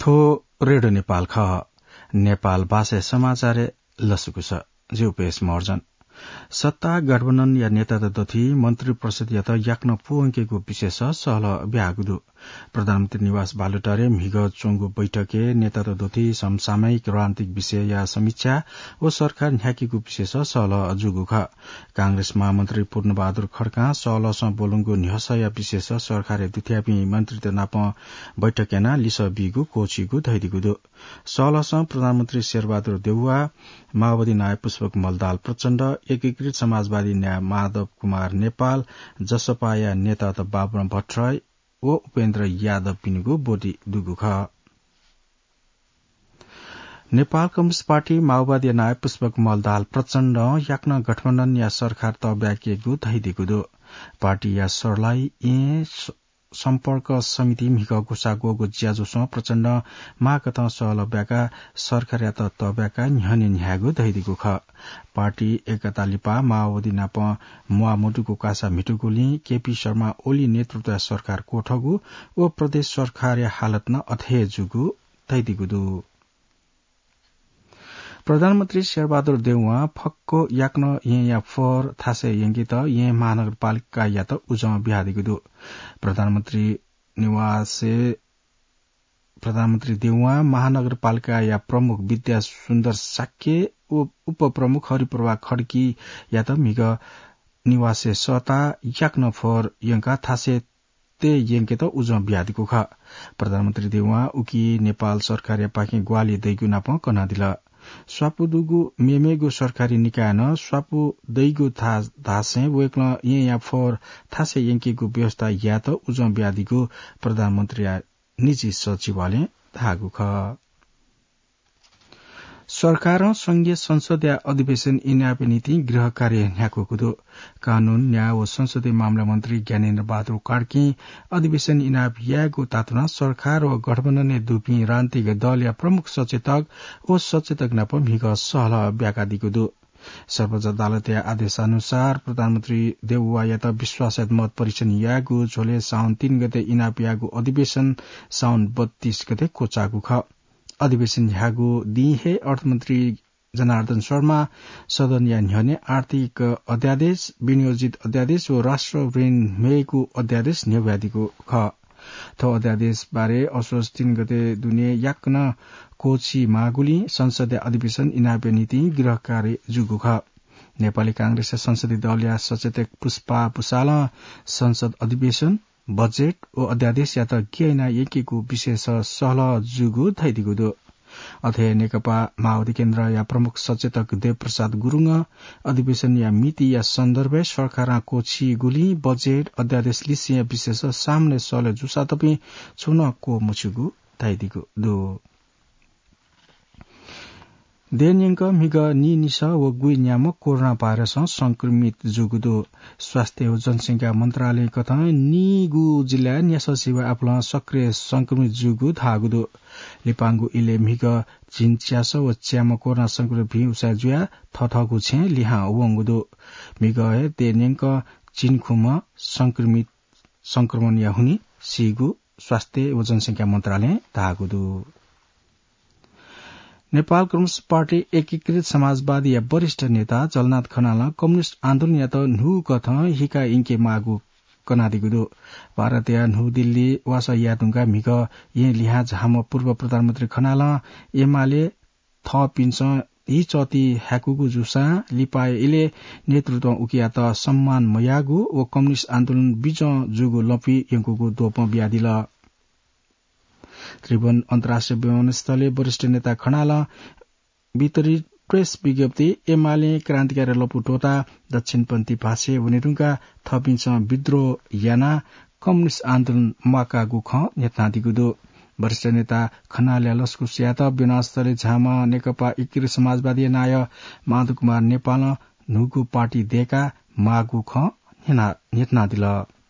थो रेडियो नेपाल ख नेपाल भाषा समाचार लसुकु छ जीवपेश मर्जन सत्ता गठबन्धन या नेता दथी मन्त्री परिषद या त याक्न पुअंकेको विशेष सहल ब्यागुदु प्रधानमन्त्री निवास बालुटारे मिग चोंगु बैठके नेता दथी समसामयिक राजनीतिक विषय या समीक्षा ओ सरकार न्याकीको विशेष सहल जुगु ख कांग्रेस महामन्त्री पूर्णबहादुर खड्का सहलस बोलुङको निहस या विशेष सरकार दुथ्यापी मन्त्री तनाप बैठकेना लिस बिगु कोचीगु धैदिगुदु सहलस प्रधानमन्त्री शेरबहादुर देउवा माओवादी नायक पुष्पक मल्दाल प्रचण्ड एकीकृत समाजवादी न्याय माधव कुमार नेपाल जसपाया नेता त बाबुराम भट्टराई ओ उपेन्द्र यादव पिनुगु बोडी दुगु ख नेपाल कम्युनिस्ट पार्टी माओवादी नायक पुष्पक मल्दाल प्रचण्ड याक्न गठबन्धन या सरकार त ब्याकेगु धैदिगुदु पार्टी या सरलाई सम्पर्क समिति मिक घुसागोगु ज्याजुसँग प्रचण्ड माकत सहल ब्याका सरकार या त ब्याका न्हने न्यागु धैदिगु ख पार्टी एकता लिपा माओवादी नाप मुआमुटुको कासा मिटुगुली केपी शर्मा ओली नेतृत्व सरकार कोठगु ओ प्रदेश सरकार या हालत न अथे जुगु धैदिगुदु प्रधानमन्त्री शेरबहादुर देउवा फक्को याक्न या फोर थासे यंगित ये महानगरपालिका या त उजमा बिहादिगुदु प्रधानमन्त्री देउवा महानगरपालिका या प्रमुख विद्या सुन्दर साक्य उप प्रमुख हरिप्रभा खड्की या त मिग निवासे सता याक्न फोर यंका थासे ते यंगित उजमा बिहादिगु ख प्रधानमन्त्री देउवा उकी नेपाल सरकार या पाके ग्वाली दैगु नाप कनादिला स्वापुदुगु मेमेगु सरकारी निकाय न स्वापु दैगु धासे वेक्न या फोर थासे यंकीगु व्यवस्था या त उजम ब्यादिगु प्रधानमन्त्री निजी सचिवालय धागु ख सरकार संघीय संसद या अधिवेशन इनापे नीति गृह कार्य न्याकुदु कानून न्याय व संसदीय मामला मन्त्री ज्ञानेन्द्र बहादुर कार्की अधिवेशन इनाप यागु तातुना सरकार व गठबन्धन दुपी राजनीतिक दल या प्रमुख सचेतक ओ सचेतक नाप मिग सहल ब्याकादिगुदु सर्वोच्च अदालत या आदेश अनुसार प्रधानमन्त्री देउवा या त विश्वासत मत परीक्षण यागु झोले साउन 3 गते इनाप यागु अधिवेशन साउन 32 गते कोचागु ख अधिवेशन ह्यागु दिहे अर्थमन्त्री जनार्दन शर्मा सदन या न्हने आर्थिक अध्यादेश विनियोजित अध्यादेश व राष्ट्र ऋण मेयको अध्यादेश न्यव्यादिको ख थो अध्यादेश बारे असोज 3 गते दुने याक्न कोची मागुली संसदीय अधिवेशन इनापे नीति गृह कार्य जुगु ख नेपाली कांग्रेस संसदीय दल या सचेतक पुष्पा पुसाल संसद अधिवेशन बजेट ओ अध्यादेश या त केना एकीको विशेष सहल जुगु धैदिगुदु अथे नेकपा माओवादी केन्द्र या प्रमुख सचेतक देवप्रसाद गुरुङ अधिवेशन या मिति या सन्दर्भ सरकार कोची गुली बजेट अध्यादेश लिसिया विशेष सामने सहल जुसा तपि छुन को मुछुगु धैदिगुदु देन्यंक मिग निनिस व गुइ न्यामक कोरोना भाइरस संक्रमित जुगुदु स्वास्थ्य व जनसंख्या मन्त्रालय कथा निगु जिल्ला न्यास सेवा आपला सक्रिय संक्रमित जुगु धागुदु लिपांगु इले मिग चिन्च्यास व च्याम कोरोना संक्रमित भी उसा जुया थथगु छे लिहा वंगुदु मिग देन्यंक चिनखुम संक्रमण या हुनी सिगु स्वास्थ्य व जनसंख्या मन्त्रालय धागुदु नेपाल कम्युनिस्ट पार्टी एकीकृत समाजवादी या वरिष्ठ नेता जलनाथ खनाल कम्युनिस्ट आन्दोलन या त न्हु कथ हिका इन्के मागु कनादिगुदु भारतीय न्हु दिल्ली वासा यादुङका मिग ये लिहाज हाम पूर्व प्रधानमन्त्री खनाल एमाले थपिन्छ यी चती ह्याकुगु जुसा लिपाए इले नेतृत्व उकिया त सम्मान मयागु व कम्युनिस्ट आन्दोलन बीच जुगु लपी यंकुगु दोप ब्यादिल त्रिभुवन अन्तर्राष्ट्रिय विमानस्थलले वरिष्ठ नेता खनाल वितरित प्रेस विज्ञप्ति एमाले क्रान्तिकारी लपुटोता दक्षिणपन्थी भाषे उनीहरूका थपिन्छ विद्रोह याना कम्युनिस्ट आन्दोलन माकागु ख नेतादिगुदु वरिष्ठ नेता खनाल लस्कुसियात विमानस्थलले झामा नेकपा एकीकृत समाजवादी नाय माधव कुमार नेपाल नुगु पार्टी देका मागु ख नेतनादिल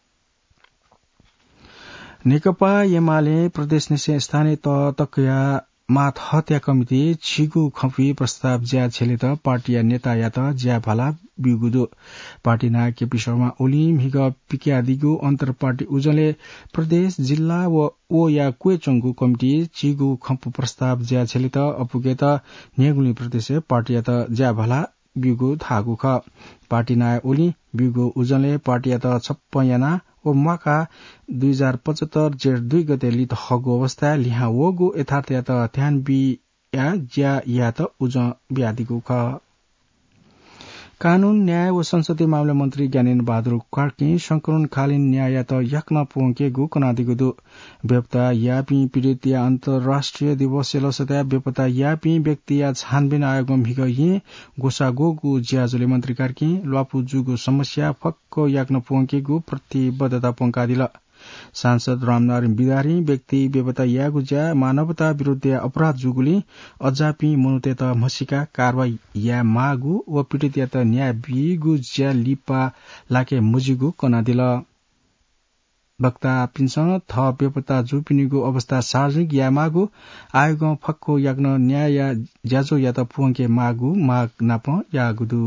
नेकपा एमाले प्रदेश निसे स्थानीय तकया मात हत्या कमिटी छिगु खपी प्रस्ताव ज्या छेले त पार्टी नेता या त ज्या भाला बिगुदो पार्टी नायक केपी शर्मा ओली हिग पिक्यादिगु अंतर पार्टी उजले प्रदेश जिल्ला ओ या कुएचंगु कमिटी चिगु खम्पु प्रस्ताव ज्या छेलित अपुगेत नेगुली प्रदेश पार्टी त ज्या भला बिगु थागु ख पार्टी नायक ओली बिगु उजले पार्टी त 56 ओ मका 2075 जेठ 2 गते लित हगु अवस्था लिहा वगु यथार्थ त ध्यान बिया ज्या या त उज ब्यादिगु ख कानून न्याय व संसदीय मामला मन्त्री ज्ञानेन्द्र बहादुर कार्की संकलनकालीन न्याय त यक्न पुंकेगु कनादिगु बेपता यापी पीड़ित या अन्तर्राष्ट्रिय दिवस लसता बेपता यापी व्यक्ति या छानबिन आयोग हिग ये गोसागोगु ज्याजुले मन्त्री कार्की ल्वापु जुगु समस्या फक्को याक्न पुंकेगु प्रतिबद्धता पंकादिल सांसद रामनारायण बिदारी व्यक्ति बेपता यागु ज्या मानवता विरुद्ध अपराध जुगुली अजापी मनुते त मसिका कारवाही या मागु व पीड़ित या त न्याय बिगु ज्या लिपा लाके मुजिगु कनादिल वक्ता पिन्सँग थ बेपता जुपिनिगु अवस्था सार्वजनिक या मागु आयोग फक्को याग्न न्याय या ज्याजो या त पुंके मागु माग नाप यागुदु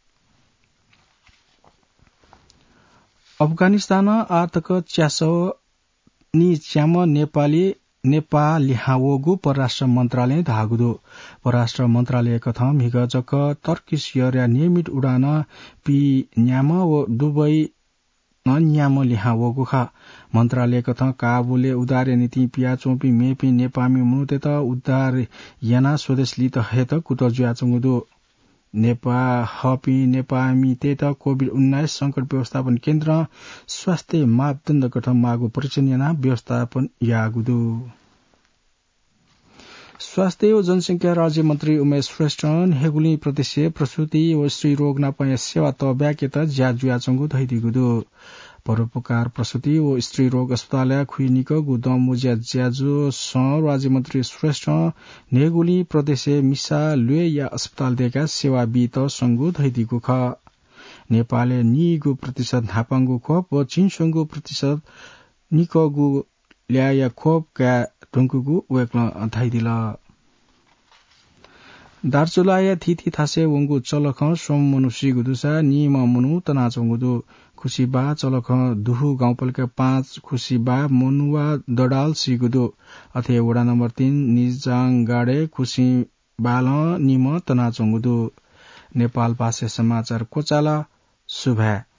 अफगानिस्तान आतक च्यासो नि च्याम नेपाल लिहावगु परराष्ट्र मन्त्रालय धागुदो परराष्ट्र मन्त्रालय कथम हिग जक तर्किस या नियमित उडान पि न्याम व दुबई न्याम लिहावगु ख मन्त्रालय कथ काबुले उदार नीति पिया चोपी मेपी नेपामी मुनुते त उद्धार याना स्वदेश लित हेत कुत ज्याचंगुदो हपी नेपामी तेत कोभिड-19 संकट व्यवस्थापन केन्द्र स्वास्थ्य मापदण्ड गठन मागु परिचन्यना व्यवस्थापन यागुदु स्वास्थ्य व जनसंख्या राज्य मन्त्री उमेश श्रेष्ठ हेगुली प्रदेश प्रसूति व स्त्री रोग नपाय सेवा त ब्याकेत ज्याजुयाचंगु धैदिगुदु परोपकार प्रसूति व स्त्री रोग अस्पताल खुइनिक गुदम मुज्या ज्याजो स राज्य मन्त्री श्रेष्ठ नेगुली प्रदेश मिसा लुए या अस्पताल देका सेवा बित संगु धैदिगु ख नेपालले निगु प्रतिशत हापांगु खोप व चिनसंगु प्रतिशत निकगु ल्या खोप का टुंकुगु वेक्ल धैदिल दार्चुलाया थिथि थासे वंगु चलख सोम मनुषी गुदुसा निम मनु तनाचंगुदु खुशीबा चलख दुहु गाउँपालिका 5 खुशीबा मनुवा दडाल सिगुदु अथे वडा नम्बर 3 निजाङगाडे खुशीबाल निम तनाचंगुदु नेपाल भाषा समाचार कोचाला सुभा